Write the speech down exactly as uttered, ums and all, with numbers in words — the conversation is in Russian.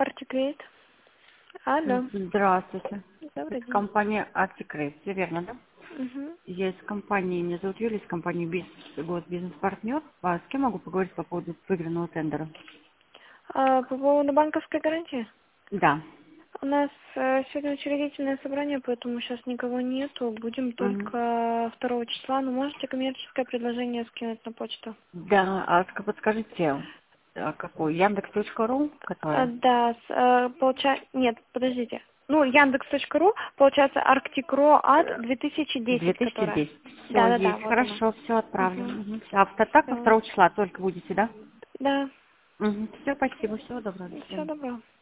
Артикрейт. Алло. Здравствуйте. Добрый Это день. компания Артикрейт, все верно, да? Угу. Я из компании, меня зовут Юлия, из компании Бизнес, Госбизнес-партнер. А с кем могу поговорить по поводу выигранного тендера? А, по поводу банковской гарантии. Да. У нас э, сегодня учредительное собрание, поэтому сейчас никого нету. Будем Мгм. только второго числа. Но можете коммерческое предложение скинуть на почту? Да, а ска- подскажите, а какой? Яндекс.ру, А, которая? да, с, э, получа... Нет, подождите. Ну, Яндекс.ру, получается, Arctic Road две тысячи десять, которая. две тысячи десять. Все Да-да-да, есть. вот она. Хорошо, все отправлю. Угу. Мгм. А в так во Все. второго числа только будете, да? Да. Все, спасибо, всего доброго, до Всего свидания. доброго.